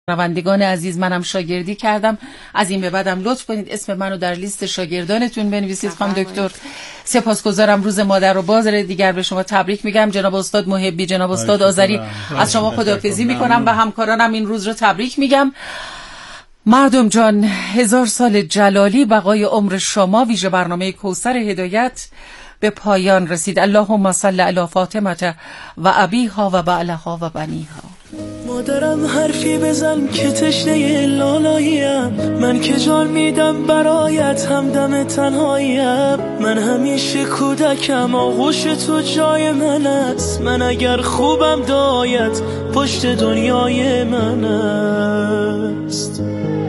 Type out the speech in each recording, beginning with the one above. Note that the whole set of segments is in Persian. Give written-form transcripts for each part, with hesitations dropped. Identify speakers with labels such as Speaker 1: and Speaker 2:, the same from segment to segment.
Speaker 1: شنوندگان عزیز، منم شاگردی کردم. از این به بعدم لطف کنید اسم منو در لیست شاگردانتون بنویسید. خانم دکتر سپاسگزارم. روز مادر و بازار دیگر به شما تبریک میگم. جناب استاد محبی، جناب استاد آذری، از شما خداحافظی میکنم و همکارانم این روز رو تبریک میگم. مردم جان، 1000 سال جلالی، بقای عمر شما. ویژه برنامه کوثر هدایت به پایان رسید. اللهم صل علی فاطمه و ابیها و بعلها و بنیها.
Speaker 2: مادرم حرفی بزن که تشنه لالاییم، من که جان میدم برایت همدم تنهاییم. من همیشه کودکم، آغوش تو جای من است. من اگر خوبم دایت پشت دنیای من است.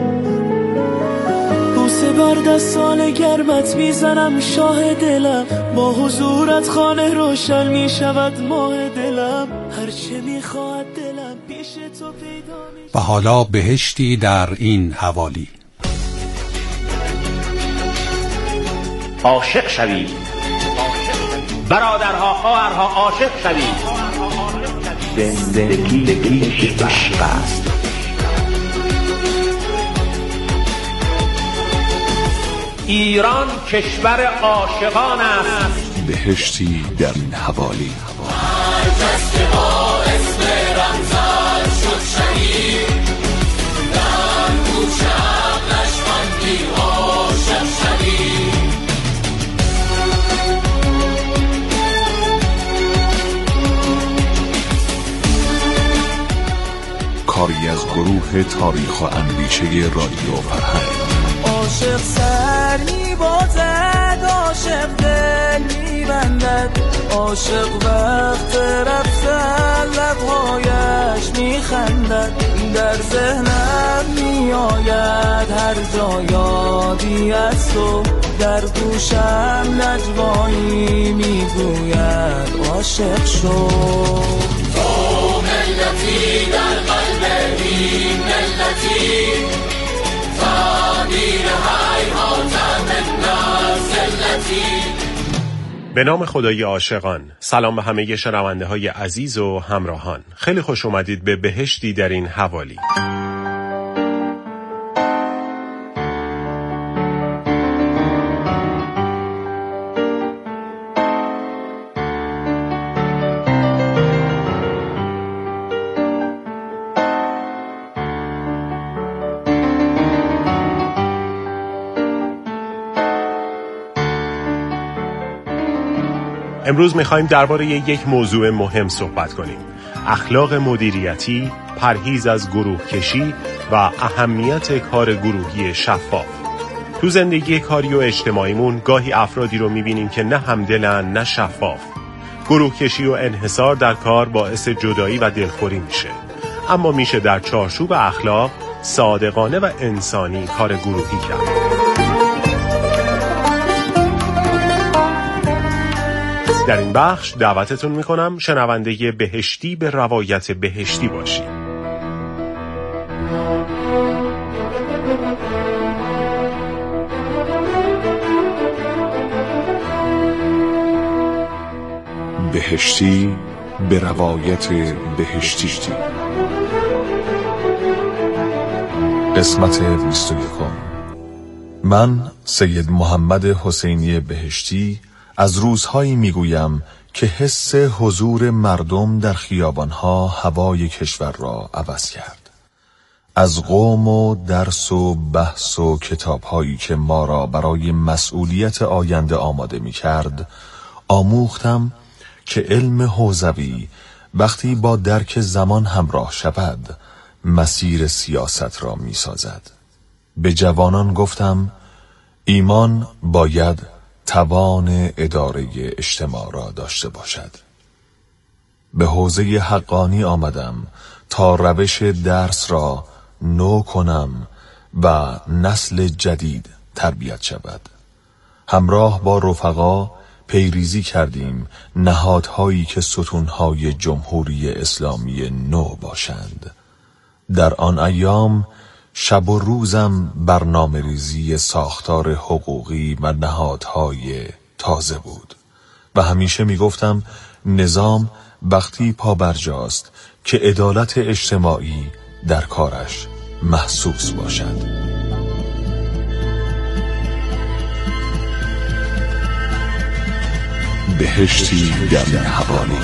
Speaker 2: بوسه بر دستان گرمت میزنم شاه دلم، با حضورت خانه روشن میشود ماه دلم. هرچه میخواد دلم پیش تو پیدا میشه.
Speaker 3: و حالا بهشتی در این حوالی.
Speaker 4: عاشق شوید برادرها، خواهرها، عاشق شوید. زندگی عشق است. ایران کشور عاشقان است.
Speaker 5: بهشتی در این حوالی.
Speaker 6: هر کس که با اسم رمزت شد شهید، در گوش عقلش خواندی عاشق شوید.
Speaker 5: کاری از گروه تاریخ و اندیشه رادیو فرهنگ.
Speaker 2: عاشق سر میبازد، عاشق دل میبندد، عاشق وقت رفتن لبهایش میخندد. در ذهنم میآید هر جا یادی از تو، در گوشم نجوایی میگوید عاشق شو.
Speaker 6: تو ملتی در قلب این ملتی، تعبیر حیات من ذلتی.
Speaker 7: به نام خدای عاشقان. سلام به همه شنونده های عزیز و همراهان. خیلی خوش اومدید به بهشتی در این حوالی. امروز میخوایم درباره یک موضوع مهم صحبت کنیم: اخلاق مدیریتی، پرهیز از گروه کشی و اهمیت کار گروهی شفاف. تو زندگی کاری و اجتماعیمون گاهی افرادی رو میبینیم که نه همدلن نه شفاف. گروه کشی و انحصار در کار باعث جدایی و دلخوری میشه. اما میشه در چارچوب اخلاق صادقانه و انسانی کار گروهی کرد. در این بخش دعوتتون میکنم شنونده بهشتی به روایت بهشتی باشید.
Speaker 5: بهشتی به روایت بهشتی. قسمت 21. من سید محمد حسینی بهشتی از روزهایی میگویم که حس حضور مردم در خیابانها هوای کشور را عوض کرد. از قوم و درس و بحث و کتابهایی که ما را برای مسئولیت آینده آماده میکرد، آموختم که علم حوزوی وقتی با درک زمان همراه شود، مسیر سیاست را میسازد. به جوانان گفتم ایمان باید توان اداره اجتماع را داشته باشد. به حوزه حقانی آمدم تا روش درس را نو کنم و نسل جدید تربیت شود. همراه با رفقا پیریزی کردیم نهادهایی که ستونهای جمهوری اسلامی نو باشند. در آن ایام شب و روزم برنامه ریزی ساختار حقوقی و نهادهای تازه بود و همیشه میگفتم نظام وقتی پا برجاست که عدالت اجتماعی در کارش محسوس باشد. بهشتی در حوالی.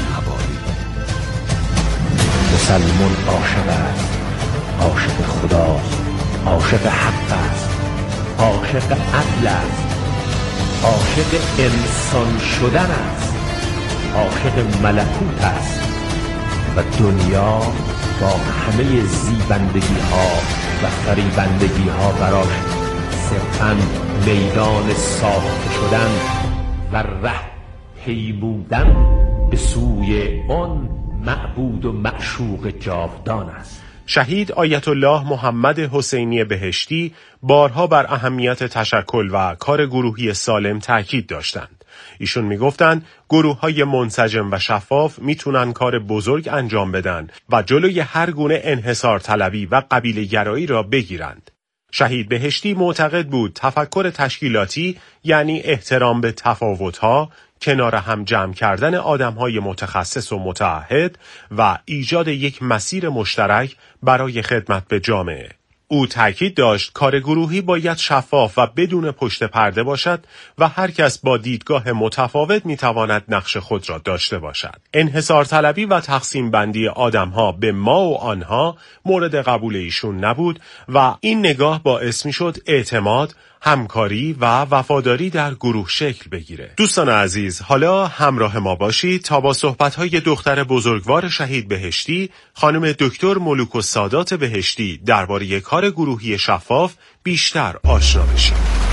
Speaker 4: مسلمان عاشق است، عاشق خداست، عاشق حق است، عاشق عدل است، عاشق انسان شدن است، عاشق ملکوت است و دنیا با همه زیبندگی ها و فریبندگی ها براش صرفاً میدان ساخته شدن و ره پیمودن به سوی آن معبود و معشوق جاودان است.
Speaker 7: شهید آیت الله محمد حسینی بهشتی بارها بر اهمیت تشکل و کار گروهی سالم تاکید داشتند. ایشون میگفتند گروه‌های منسجم و شفاف میتونن کار بزرگ انجام بدن و جلوی هر گونه انحصار طلبی و قبیله گرایی را بگیرند. شهید بهشتی معتقد بود تفکر تشکیلاتی یعنی احترام به تفاوت‌ها، کنار هم جمع کردن آدم‌های متخصص و متعهد و ایجاد یک مسیر مشترک برای خدمت به جامعه. او تاکید داشت کار گروهی باید شفاف و بدون پشت پرده باشد و هر کس با دیدگاه متفاوت میتواند نقش خود را داشته باشد. انحصار طلبی و تقسیم بندی آدم‌ها به ما و آنها مورد قبول ایشون نبود و این نگاه باعث میشد اعتماد، همکاری و وفاداری در گروه شکل بگیره. دوستان عزیز، حالا همراه ما باشید تا با صحبت‌های دختر بزرگوار شهید بهشتی، خانم دکتر ملوک السادات بهشتی درباره کار گروهی شفاف بیشتر آشنا بشیم.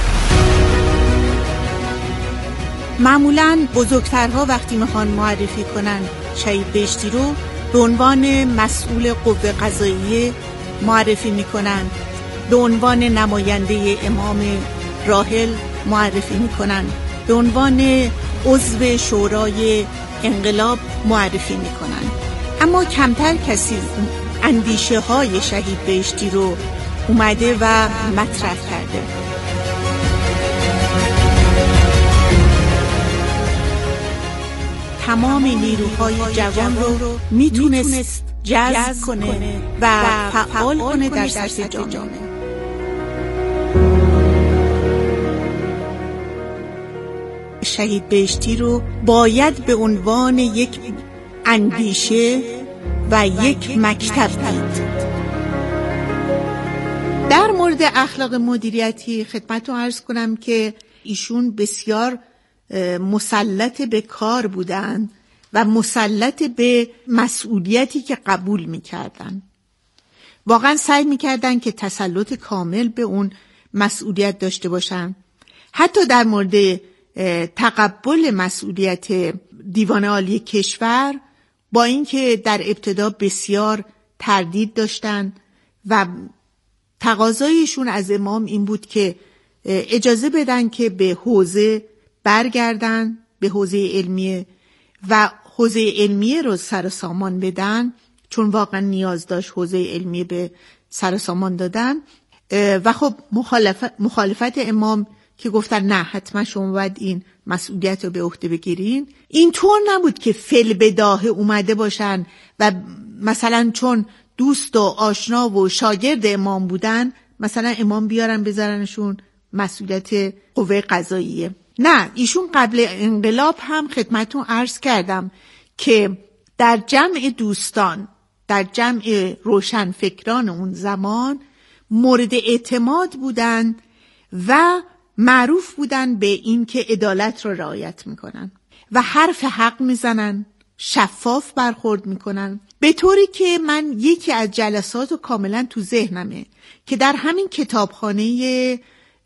Speaker 8: معمولاً بزرگترها وقتی میخوان معرفی کنن شهید بهشتی رو به عنوان مسئول قوه قضاییه معرفی میکنن، به عنوان نماینده امام راحل معرفی میکنن، به عنوان عضو شورای انقلاب معرفی میکنن. اما کمتر کسی اندیشه های شهید بهشتی رو اومده و مطرح کرده. تمام نیروهای جوان رو میتونست جذب کنه و فعال کنه در سطح جامعه. شهید بهشتی رو باید به عنوان یک اندیشه و یک مکتب دید. در مورد اخلاق مدیریتی خدمتتون عرض کنم که ایشون بسیار مسلط به کار بودن و مسلط به مسئولیتی که قبول می‌کردن. واقعا سعی می‌کردن که تسلط کامل به اون مسئولیت داشته باشن. حتی در مورد تقبل مسئولیت دیوان عالی کشور، با اینکه در ابتدا بسیار تردید داشتن و تقاضایشون از امام این بود که اجازه بدن که به حوزه برگردن، به حوزه علمیه و حوزه علمیه رو سر و سامان بدن، چون واقعا نیاز داشت حوزه علمیه به سر و سامان دادن. و خب مخالفت امام که گفتن نه حتما شما باید این مسئولیت رو به عهده بگیرین. اینطور نبود که فل بداهه اومده باشن و مثلا چون دوست و آشنا و شاگرد امام بودن مثلا امام بیارن بذارنشون مسئولیت قوه قضاییه. نه، ایشون قبل انقلاب هم خدمتون عرض کردم که در جمع دوستان، در جمع روشنفکران اون زمان مورد اعتماد بودن و معروف بودن به این که عدالت رو رعایت میکنن و حرف حق میزنن، شفاف برخورد میکنن، به طوری که من یکی از جلسات رو کاملا تو ذهنمه که در همین کتابخانه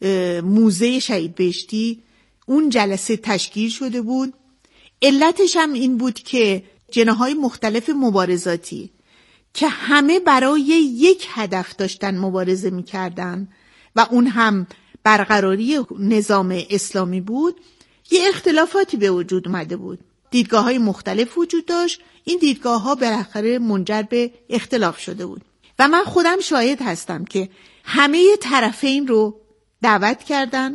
Speaker 8: موزه شهید بهشتی اون جلسه تشکیل شده بود. علتش هم این بود که جناح‌های مختلف مبارزاتی که همه برای یک هدف داشتن مبارزه میکردن و اون هم برقراری نظام اسلامی بود، یه اختلافاتی به وجود اومده بود. دیدگاه‌های مختلف وجود داشت. این دیدگاه‌ها بالاخره منجر به اختلاف شده بود و من خودم شاهد هستم که همه طرفین رو دعوت کردن.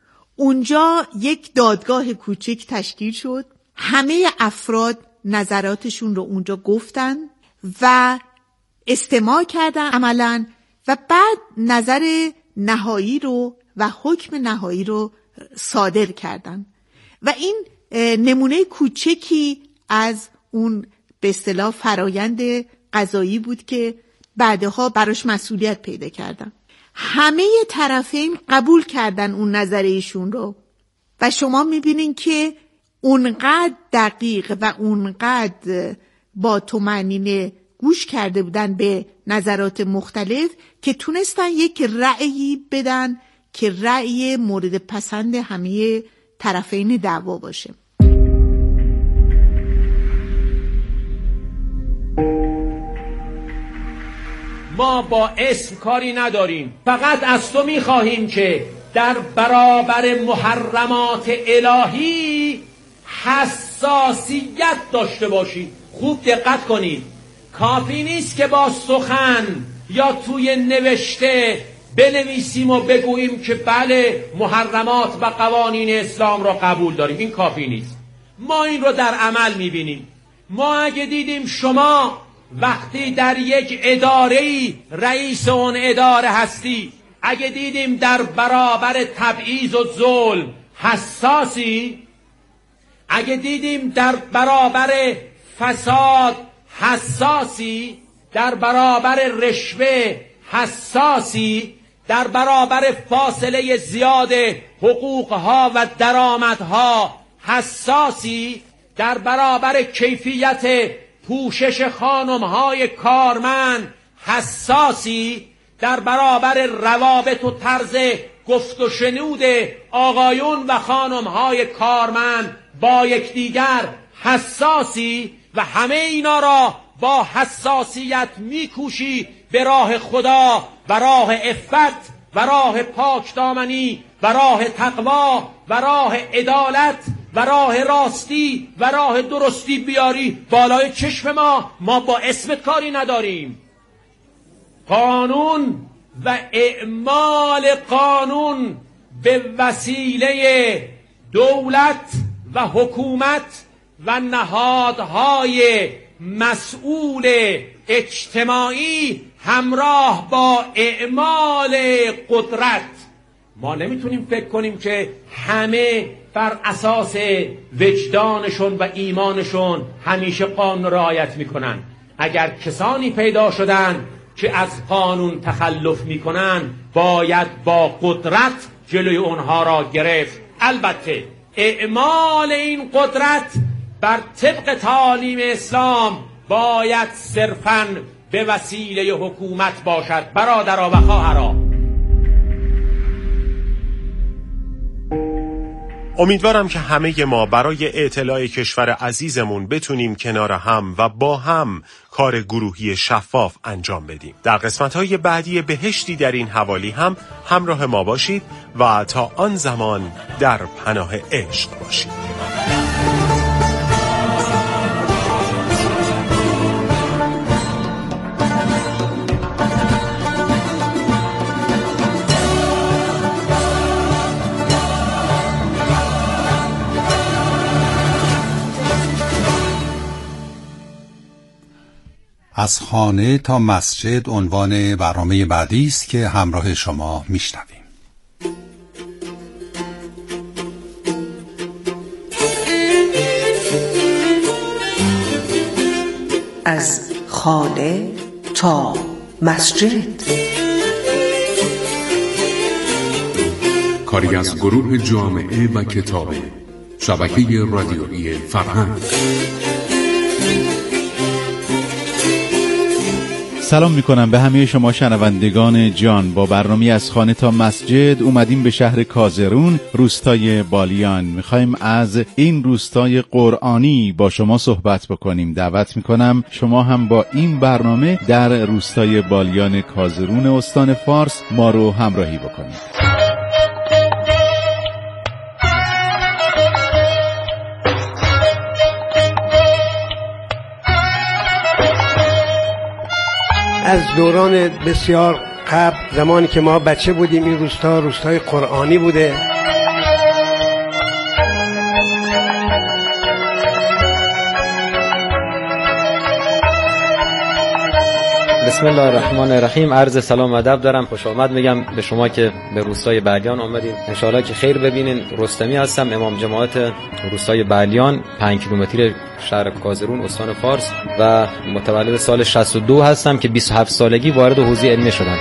Speaker 8: اونجا یک دادگاه کوچک تشکیل شد. همه افراد نظراتشون رو اونجا گفتن و استماع کردن عملاً و بعد نظر نهایی رو و حکم نهایی رو صادر کردن و این نمونه کوچکی از اون به اصطلاح فرایند قضایی بود که بعدها براش مسئولیت پیدا کردن. همه طرفین قبول کردن اون نظر ایشون رو و شما میبینین که اونقدر دقیق و اونقدر با طمأنینه گوش کرده بودن به نظرات مختلف که تونستن یک رأیی بدن که رأی مورد پسند همه طرفین دعوا باشه.
Speaker 4: ما با اسم کاری نداریم، فقط از تو میخواهیم که در برابر محرمات الهی حساسیت داشته باشی. خوب دقت کنید، کافی نیست که با سخن یا توی نوشته بنویسیم و بگوییم که بله محرمات و قوانین اسلام را قبول داریم. این کافی نیست. ما این رو در عمل میبینیم. ما اگه دیدیم شما وقتی در یک اداره‌ای رئیس اون اداره هستی، اگه دیدیم در برابر تبعیض و ظلم حساسی، اگه دیدیم در برابر فساد حساسی، در برابر رشوه حساسی، در برابر فاصله زیاد حقوقها و درآمدها حساسی، در برابر کیفیت پوشش خانم‌های کارمند حساسی، در برابر روابط و طرز گفت و شنود آقایون و خانم‌های کارمند با یکدیگر حساسی و همه اینا را با حساسیت میکوشی به راه خدا و راه عفت و راه پاکدامنی و راه تقوا و راه عدالت و راه راستی و راه درستی بیاری بالای چشم ما با اسمت کاری نداریم. قانون و اعمال قانون به وسیله دولت و حکومت و نهادهای مسئول اجتماعی همراه با اعمال قدرت. ما نمیتونیم فکر کنیم که همه بر اساس وجدانشون و ایمانشون همیشه قانون رعایت میکنن. اگر کسانی پیدا شدن که از قانون تخلف میکنن باید با قدرت جلوی اونها را گرفت. البته اعمال این قدرت بر طبق تعالیم اسلام باید صرفاً به وسیله حکومت باشد. برادرها و خواهرها،
Speaker 7: امیدوارم که همه ما برای اطلاع کشور عزیزمون بتونیم کنار هم و با هم کار گروهی شفاف انجام بدیم. در قسمت‌های بعدی بهشتی در این حوالی هم همراه ما باشید و تا آن زمان در پناه عشق باشید.
Speaker 3: از خانه تا مسجد عنوان برنامه بعدی است که همراه شما میشنویم.
Speaker 9: از خانه تا مسجد،
Speaker 10: کاری از گروه جامعه و کتاب شبکه رادیویی فرهنگ.
Speaker 11: سلام میکنم به همه شما شنوندگان جان. با برنامه از خانه تا مسجد اومدیم به شهر کازرون، روستای بالیان. میخوایم از این روستای قرآنی با شما صحبت بکنیم. دعوت میکنم شما هم با این برنامه در روستای بالیان کازرون استان فارس ما رو همراهی بکنید.
Speaker 12: از دوران بسیار قبل، زمانی که ما بچه بودیم، این روستای قرآنی بوده.
Speaker 13: بسم الله الرحمن الرحیم. عرض سلام و ادب دارم، خوش آمد میگم به شما که به روستای بلیان آمدین. ان شاءالله که خیر ببینین. رستمی هستم، امام جماعت روستای بلیان 5 کیلومتری شهر کازرون استان فارس و متولد سال 62 هستم که 27 سالگی وارد حوزه علمی شدم.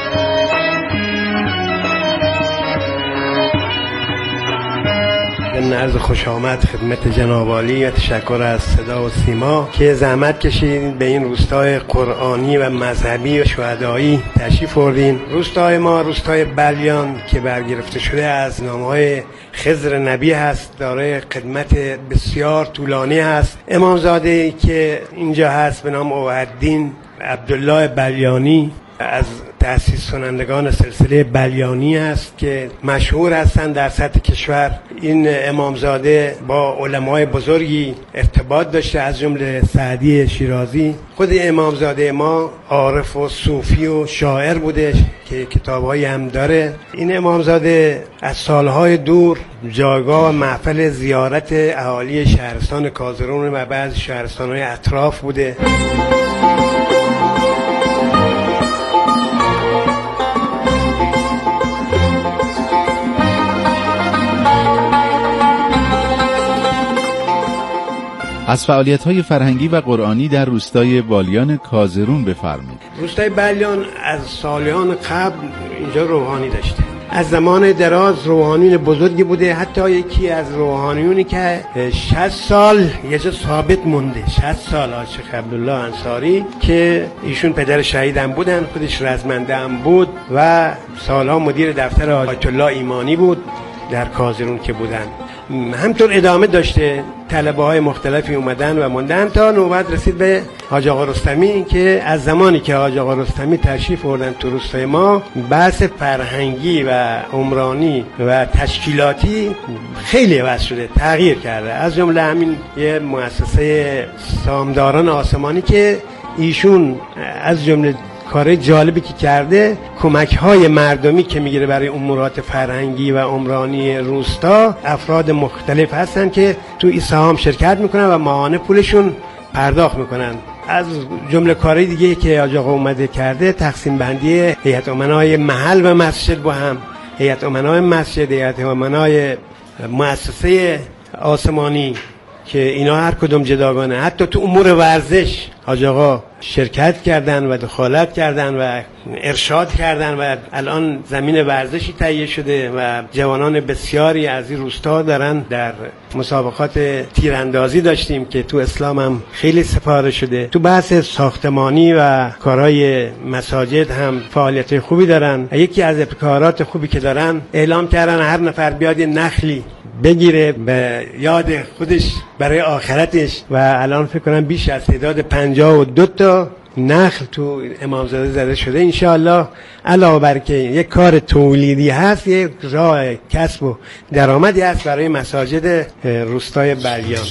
Speaker 12: عرض خوش آمد خدمت جناب عالی و تشکر از صدا و سیما که زحمت کشیدین به این روستای قرآنی و مذهبی و شهدایی تشریف آوردین. روستای ما روستای بلیان که برگرفته شده از نامه‌های خضر نبی هست، دارای خدمت بسیار طولانی هست. امامزاده که اینجا هست به نام اوهدین عبدالله بلیانی از تأسیس کنندگان سلسله بلیانی است که مشهور هستند در سطح کشور. این امامزاده با علمای بزرگی ارتباط داشته، از جمله سعدی شیرازی. خود امامزاده ما عارف و صوفی و شاعر بوده که کتاب‌هایی هم داره. این امامزاده از سالهای دور جایگاه و محفل زیارت اهالی شهرستان کازرون و بعضی شهرستان‌های اطراف بوده.
Speaker 11: از فعالیت‌های فرهنگی و قرآنی در روستای بالیان کازرون بفرمایید.
Speaker 12: روستای بالیان از سالیان قبل اینجا روحانی داشته. از زمان دراز روحانیون بزرگی بوده. حتی یکی از روحانیونی که 60 سال یه جا ثابت مونده، 60 سال، شیخ عبدالله انصاری که ایشون پدر شهیدم بودن، خودش رزمنده هم بود و سالها مدیر دفتر آیت الله ایمانی بود در کازرون که بودن. همطور ادامه داشته، طلبه های مختلفی اومدن و موندن تا نوبت رسید به حاج آقا رستمی که از زمانی که حاج آقا رستمی تشریف آوردن تو روستای ما، بحث فرهنگی و عمرانی و تشکیلاتی خیلی عوض شده، تغییر کرده. از جمله همین یه مؤسسه سامداران آسمانی که ایشون از جمله کار جالبی که کرده، کمک‌های مردمی که میگیره برای امورات فرهنگی و عمرانی روستا، افراد مختلف هستن که تو این سهام شرکت میکنن و ماهانه پولشون پرداخت میکنن. از جمله کارهای دیگه که حاج آقا اومده کرده، تقسیم بندی هیئت امنای محل و مسجد با هم، هیئت امنای مسجد، هیئت امنای مؤسسه آسمانی که اینا هر کدوم جداگانه. حتی تو امور ورزش حاج آقا شرکت کردن و دخالت کردن و ارشاد کردن و الان زمین ورزشی تهیه شده و جوانان بسیاری از این روستا دارن در مسابقات تیراندازی داشتیم که تو اسلام هم خیلی سپاره شده. تو بحث ساختمانی و کارهای مساجد هم فعالیت خوبی دارن. یکی از ابتکارات خوبی که دارن، اعلام کردن هر نفر بیاد نخلی بگیره به یاد خودش برای آخرتش و الان فکر کنم بیش از تعداد 52 تا نخل تو امامزاده زده شده. انشاءالله علاوه بر که یک کار تولیدی هست، یک راه کسب و درآمدی هست برای مساجد روستای بلیان.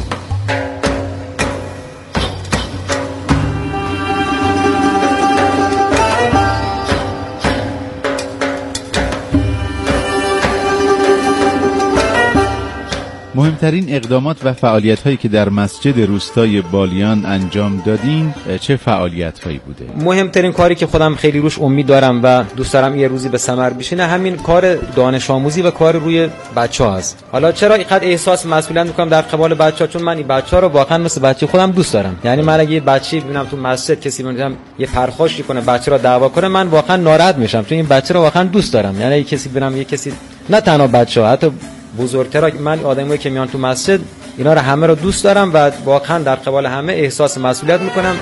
Speaker 11: مهمترین اقدامات و فعالیت‌هایی که در مسجد روستای بالیان انجام دادین چه فعالیت‌هایی بوده؟
Speaker 13: مهمترین کاری که خودم خیلی روش امید دارم و دوست دارم یه روزی به ثمر بشینه، همین کار دانش آموزی و کار روی بچه‌ها هست. حالا چرا اینقدر احساس مسئولیت می‌کنم در قبال بچه‌ها؟ چون من این بچه‌ها رو واقعا مثل بچه خودم دوست دارم. یعنی من اگه یه بچه‌ای ببینم تو مسجد کسی ببینم یه پرخاشی کنه، بچه رو دعوا کنه، من واقعا ناراحت میشم، چون این بچه رو واقعا دوست دارم. یعنی کسی ببینم یه کسی، نه تنها بچه‌ها، حتی بزرگترا، من آدمایی که میان تو مسجد اینا رو همه رو دوست دارم و واقعا در قبال همه احساس مسئولیت میکنم.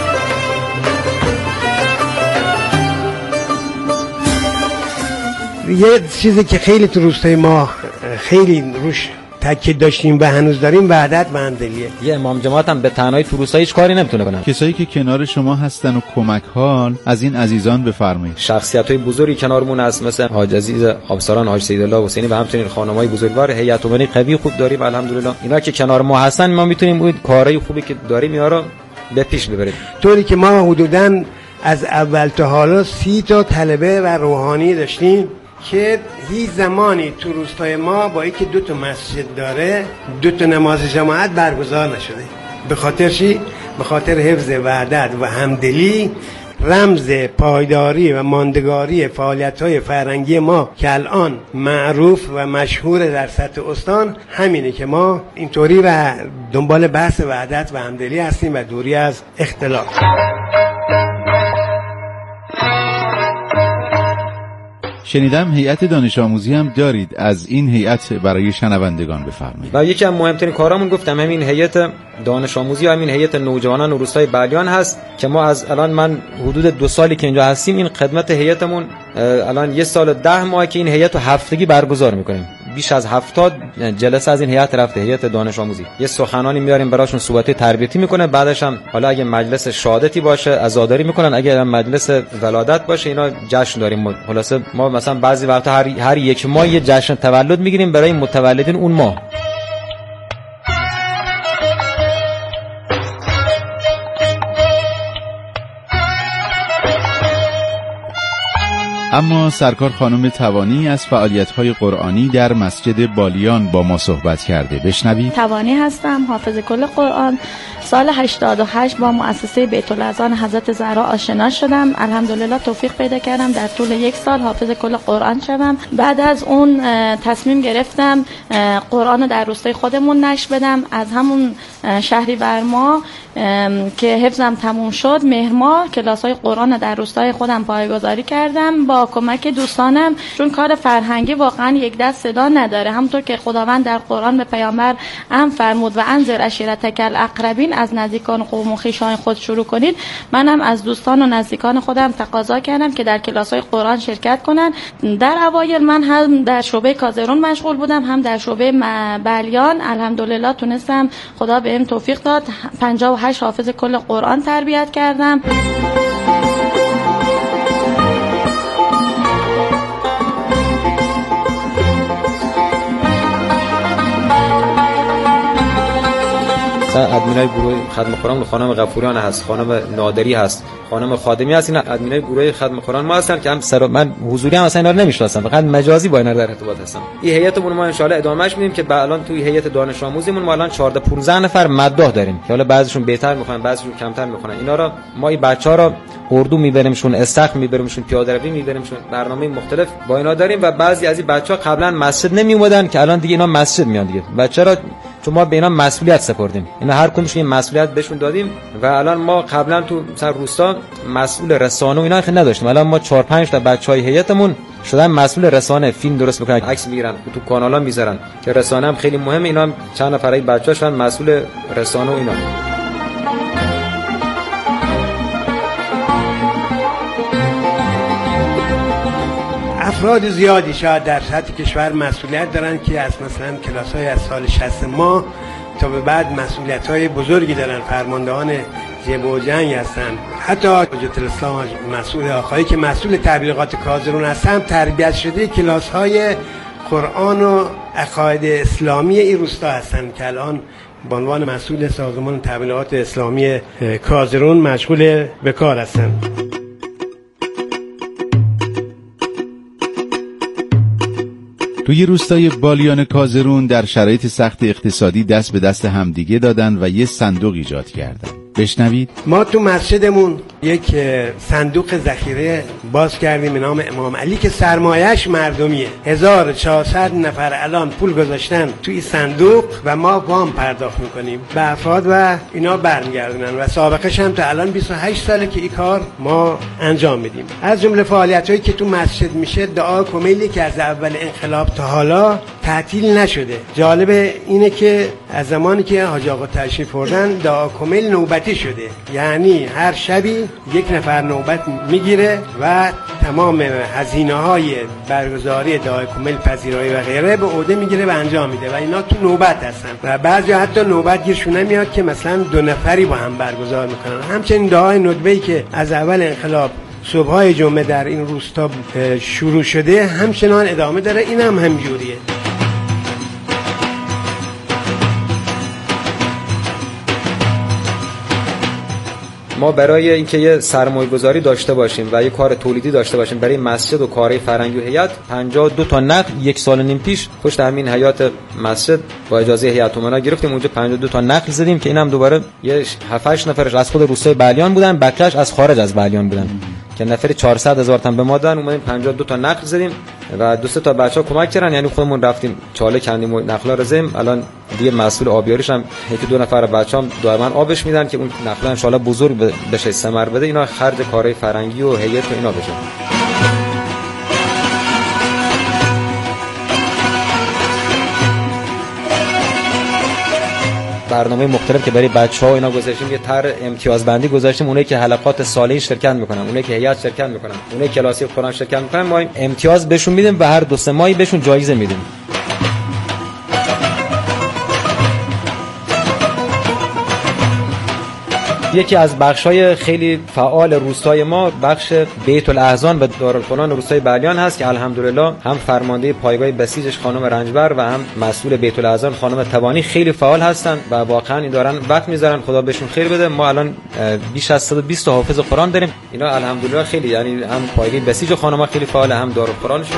Speaker 12: یه چیزی که خیلی تو روستای ما خیلی روش تاکید داشتیم و هنوز داریم، وحدت و همدلیه.
Speaker 13: یه امام جماعت هم به تنهایی تو روستا هیچ کاری نمیتونه کنه.
Speaker 11: کسایی که کنار شما هستن و کمک حال از این عزیزان بفرمایید.
Speaker 13: شخصیت‌های بزرگی کنارمون هست، مثل حاج عزیز آبساران، حاج سیدالله حسینی و همچنین خانم‌های بزرگوار. هیئت امنه قوی خوب داریم الحمدلله. اینا که کنار ما هستن، ما میتونیم اون کارهای خوبی که داریم اینا رو به پیش ببریم.
Speaker 12: طوری که ما حدوداً از اول تا حالا 30 تا طلبه و روحانی داشتیم که هیچ زمانی تو روستای ما با اینکه 2 تا مسجد داره 2 تا نماز جماعت برگزار نشده. به خاطر چی؟ به خاطر حفظ وحدت و همدلی رمز پایداری و ماندگاری فعالیت‌های فرهنگی ما که الان معروف و مشهور در سطح استان همینه که ما اینطوری و دنبال بحث وحدت و همدلی هستیم و دوری از اختلاف.
Speaker 11: شنیدم هیئت دانش آموزی هم دارید، از این هیئت برای شنوندگان بفرمایید.
Speaker 13: و یکی از مهمترین کارامون گفتم همین هیئت دانش آموزی و همین هیئت نوجوانان روستای بلیان هست که ما از الان من حدود 2 سالی که اینجا هستیم این خدمت هیئتمون الان 1 سال و 10 ماه که این هیئت رو هفتگی برگزار میکنیم. بیش از 70 جلسه از این هیئت رفته، هیئت دانش آموزی. یه سخنانی میاریم براشون، صحبت تربیتی میکنه، بعدش هم حالا اگه مجلس شهادتی باشه عزاداری میکنن، اگه مجلس ولادت باشه اینا جشن داریم. خلاصه ما مثلا بعضی وقتا هر 1 ماه یه جشن تولد میگیریم برای متولدین اون ماه.
Speaker 11: اما سرکار خانم توانی از فعالیت‌های قرآنی در مسجد بالیان با ما صحبت کرده. بشنوید.
Speaker 14: توانی هستم، حافظ کل قرآن. سال 88 با مؤسسه بیت الاذان حضرت زهرا آشنا شدم. الحمدلله توفیق پیدا کردم در طول 1 سال حافظ کل قرآن شدم. بعد از اون تصمیم گرفتم قرآن رو در روستای خودمون نشر بدم. از همون شهریور ماه که حفظم تموم شد، مهر ماه کلاس‌های قرآن در روستای خودم پایه‌گذاری کردم با کمک دوستانم، چون کار فرهنگی واقعا یک دست صدا نداره. همونطور که خداوند در قرآن به پیامبر امر فرمود و انذر عشیرتک الاقربین، از نزدیکان قوم و خویشان خود شروع کنید، منم از دوستان و نزدیکان خودم تقاضا کردم که در کلاس‌های قرآن شرکت کنن. در اوایل من هم در شعبه کازرون مشغول بودم، هم در شعبه بلیان. الحمدلله تونستم، خدا بهم توفیق داد، 58 حافظ کل قرآن تربیت کردم.
Speaker 13: ادمینای گروه خدمت قرآن خانم غفوریان هست، خانم نادری هست، خانم خادمی هست. اینا ادمینای گروه خدمت قرآن ما هستن که من حضوری هم اصلا اینا رو نمیشناسم، فقط مجازی با اینا در ارتباط هستم. این هیئتمون ما ان شاء الله ادامهش میدیم که الان توی هیئت دانش آموزیمون ما الان 14 15 نفر مداح داریم که حالا بعضیشون بهتر میخونن بعضیشون کمتر میخونن. اینا رو ما این بچه‌ها رو اردو میبریمشون، استخر میبریمشون، پیاده روی میبریمشون، برنامه مختلف با اینا داریم. و بعضی از این بچه‌ها قبلا مسجد نمیومدن که الان دیگه اینا مسجد میان دیگه. بچه‌ها چون ما به اینا مسئولیت سپردیم، اینا هر کدومشون یه مسئولیت بهشون دادیم. و الان ما قبلا تو مثلا روستا مسئول رسانه و اینا خیلی نداشتیم، الان ما 4 5 تا بچهای هیئتمون شدن مسئول رسانه، فیلم درست میکنن، عکس میگیرن، تو کانالا میذارن که رسانه هم خیلی مهمه. اینا هم چند نفرای بچه‌ها شدن مسئول رسانه و اینا.
Speaker 12: افراد زیادی شاید در سطح کشور مسئولیت دارن که از مثلا کلاس‌های از سال 60 ما تا به بعد مسئولیت‌های بزرگی دارن، فرماندهان جبه و جنگ هستن. حتی حجت الاسلام مسئول آخایی که مسئول تبلیغات کازرون هستن، تربیت شده کلاس‌های قرآن و عقاید اسلامی این روستا هستن که الان به عنوان مسئول سازمان تبلیغات اسلامی کازرون مشغول به کار هستن.
Speaker 11: توی روستای بالیان کازرون در شرایط سخت اقتصادی دست به دست همدیگه دادن و یه صندوق ایجاد کردن. بشنوید.
Speaker 12: ما تو مسجدمون یک صندوق ذخیره باز کردیم به نام امام علی که سرمایه‌اش مردمیه. 1400 نفر الان پول گذاشتن توی صندوق و ما وام پرداخت میکنیم به افراد و اینا برمیگردونن و سابقش هم تا الان 28 ساله که این کار ما انجام میدیم. از جمله فعالیتایی که تو مسجد میشه، دعا کمیلی که از اول انقلاب تا حالا تعطیل نشده. جالب اینه که از زمانی که حاج آقا تشریف بردن دعا کمیل نوبتی شده، یعنی هر شبی یک نفر نوبت میگیره و تمام هزینه‌های برگزاری دعای کمیل، پذیرایی و غیره به عهده میگیره و انجام میده و اینا تو نوبت هستن و بعضی حتی نوبت گیرشون نمیاد که مثلا 2 نفری با هم برگزار میکنن. همچنین دعای ندبه‌ای که از اول انقلاب صبح‌های جمعه در این روستا شروع شده همچنان ادامه داره، این هم همجوریه.
Speaker 13: ما برای اینکه یه سرمایه‌گذاری داشته باشیم و یه کار تولیدی داشته باشیم برای مسجد و کارهای فرهنگی و هیئت 52 تا نقل 1 سال و نیم پیش پشت همین حیات مسجد با اجازه هیئت امنا گرفتیم، اونجا 52 تا نقل زدیم که اینم دوباره یه 7-8 نفرش از خود روستای بلیان بودن، بقیه‌اش از خارج از بلیان بودن که نفر 400,000 تومان به ما دادن. اومدیم 52 تا نقل زدیم و 2-3 تا بچه‌ها کمک کردن، یعنی خودمون رفتیم چاله کندیم و نقلا رو زدیم. الان دیگه مسئول آبیاریش هم یکی 2 نفر بچه‌ام دائما آبش میدن که اون نقلا ان شاء الله بزرگ بشه، ثمر بده، اینا خرج کارهای فرهنگی و هیئت و اینا بشه. برنامه مختلف که برای بچه‌ها اینا گذاشتیم، یه طرح امتیازبندی گذاشتیم، اونایی که حلقات ساله‌ای شرکت میکنن، اونایی که هیئت شرکت میکنن، اونایی که کلاسی قرآن شرکت میکنن، ما امتیاز بهشون میدیم و هر 2-3 ماهی بهشون جایزه میدیم. یکی از بخش‌های خیلی فعال روستای ما بخش بیت الاحزان و دارالقرآن روستای بلیان هست که الحمدلله هم فرمانده پایگاه بسیجش خانم رنجبر و هم مسئول بیت الاحزان خانم تبانی خیلی فعال هستن و واقعا این دارن وقت میذارن، خدا بهشون خیر بده. ما الان بیش از 120 تا حافظ قرآن داریم، اینا الحمدلله خیلی، یعنی هم پایگاه بسیج خانم‌ها خیلی فعال، هم دارالقرآنشون.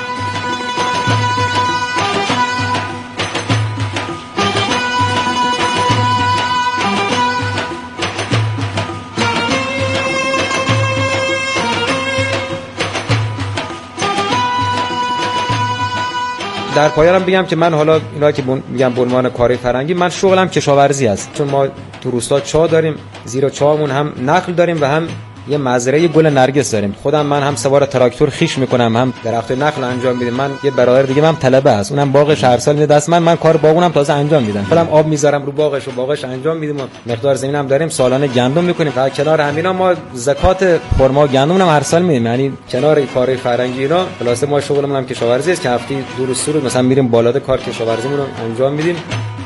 Speaker 13: در پایانم بگم که من حالا اینا که میگم به عنوان کار فرهنگی، من شغلم کشاورزی است، چون ما تو روستا چاه داریم، زیر چاهمون هم نخل داریم و هم یه مزرعه گل نرگس داریم. خودم من هم سوار تراکتور خیش میکنم، هم درخت نخل انجام میدم. من یه برادر دیگه من طلبه است، اونم باغش هر سال میاد دست من کار باغونم تازه انجام میدم. خودم آب میذارم رو باغش و باغش انجام میدیم و مقدار زمینم داریم، سالانه گندم میکنیم و کنار همینا ما زکات خرما و گندم هم هر سال میدیم. یعنی کنار کار فرهنگی اینا خلاصه ما شغلمون هم کشاورزی است که هفته 2 روز 3 روز مثلا میریم بالاده کار کشاورزیمون رو انجام میدیم.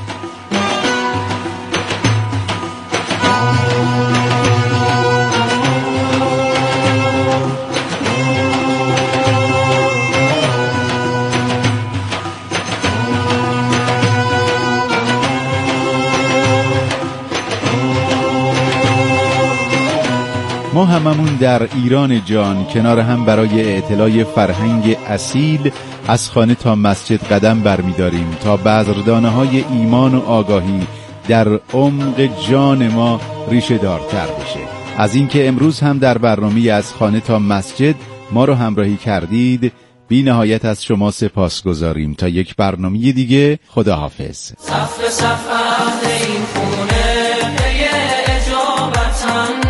Speaker 11: ما هممون در ایران جان کنار هم برای اطلاع فرهنگ اصیل از خانه تا مسجد قدم برمی‌داریم تا بذردانه‌های ایمان و آگاهی در عمق جان ما ریشه دارتر بشه. از اینکه امروز هم در برنامه از خانه تا مسجد ما رو همراهی کردید بی نهایت از شما سپاسگزاریم. تا یک برنامه دیگه، خداحافظ.
Speaker 6: صف صف اهل این خونه پی اجابتن،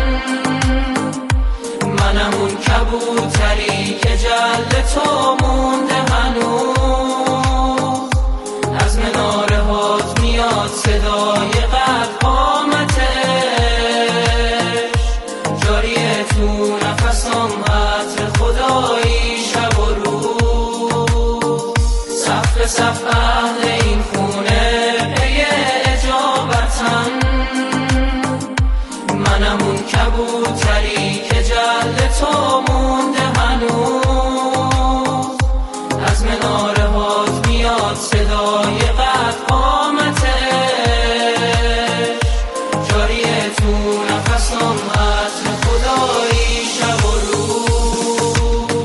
Speaker 6: منم اون کبوتری که جلد تو مونده هنوز، از مناره هات میاد صدای قد قامتش، جاریه تو نفسم عطر خدایی شب و روز. صف صف اهل این خونه پی اجابتن، منم اون کبوتری که جلد تو مونده هنوز، از مناره هات میاد صدای قد قامتش، جاریه تو نفسم عطر خدایی شب و روز.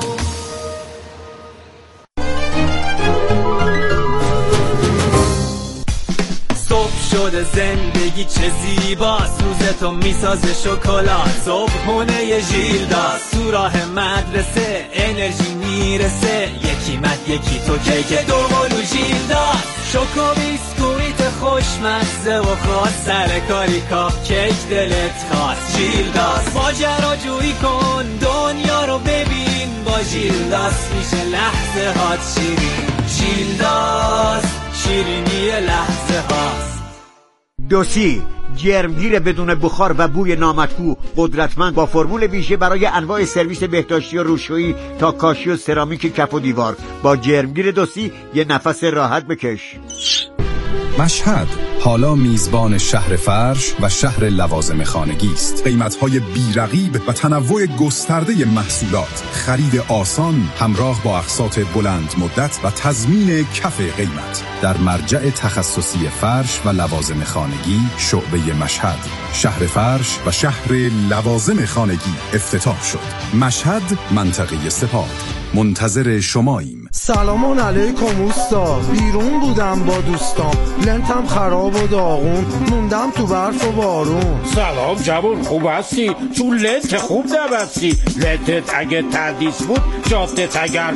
Speaker 2: صبح شده زندگی چه زیباست، روز تو میسازه شکلات، صبحونه ژیلداست، تو راه مدرسه انرژی میرسه، یکی مد یکی تو کیک دوقلو ژیلداست، شوکو بیسکویت خوشمزه و خاص، سر کاری کاپ کیک دلت خواست، ژیلداست ماجراجویی کن دنیا رو ببین، با ژیلداست میشه لحظه هات شیرین، ژیلداست شیرینی لحظه هاست.
Speaker 15: دوسی جرمگیر بدون بخار و بوی نامطبوع، قدرتمند با فرمول ویژه برای انواع سرویس بهداشتی و روشویی تا کاشی و سرامیک کف و دیوار. با جرمگیر دوسی یه نفس راحت بکش.
Speaker 16: مشهد حالا میزبان شهر فرش و شهر لوازم خانگی است.
Speaker 17: قیمت‌های بی‌رقیب و تنوع گسترده محصولات، خرید آسان همراه با اقساط بلند مدت و تضمین کف قیمت.
Speaker 16: در مرجع تخصصی فرش و لوازم خانگی شعبه مشهد، شهر فرش
Speaker 17: و شهر لوازم خانگی افتتاح شد. مشهد، منطقه سپاه. منتظر شماییم.
Speaker 18: سلامان علیکم اوستا، بیرون بودم با دوستام، لنتم خراب و داغون، موندم تو برف و بارون.
Speaker 19: سلام جوون، خوب هستی؟ تو لنت خوب نبستی، لنتت اگه تردیس بود جادت اگر